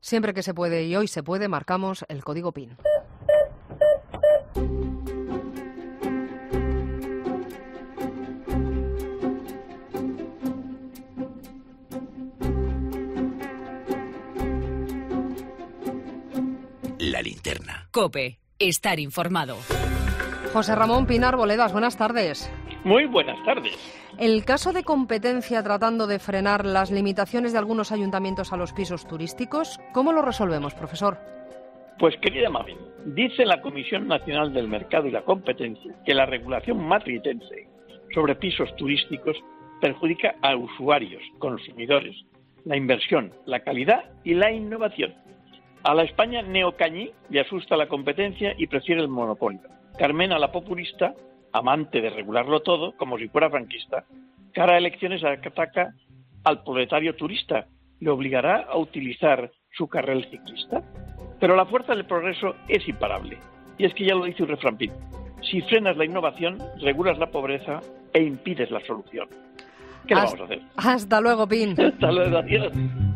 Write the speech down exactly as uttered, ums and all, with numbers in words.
Siempre que se puede y hoy se puede, marcamos el código P I N. La linterna. COPE. Estar informado. José Ramón Pinar Boledas, buenas tardes. Muy buenas tardes. El caso de competencia tratando de frenar las limitaciones de algunos ayuntamientos a los pisos turísticos, ¿cómo lo resolvemos, profesor? Pues, querida Mabel, dice la Comisión Nacional del Mercado y la Competencia que la regulación matritense sobre pisos turísticos perjudica a usuarios, consumidores, la inversión, la calidad y la innovación. A la España neocañí le asusta la competencia y prefiere el monopolio. Carmena, la populista, amante de regularlo todo, como si fuera franquista, cara a elecciones ataca al proletario turista. ¿Le obligará a utilizar su carril ciclista? Pero la fuerza del progreso es imparable. Y es que ya lo dice un refrán P I N. Si frenas la innovación, regulas la pobreza e impides la solución. ¿Qué le vamos a hacer? Hasta luego, P I N. Hasta luego, adiós.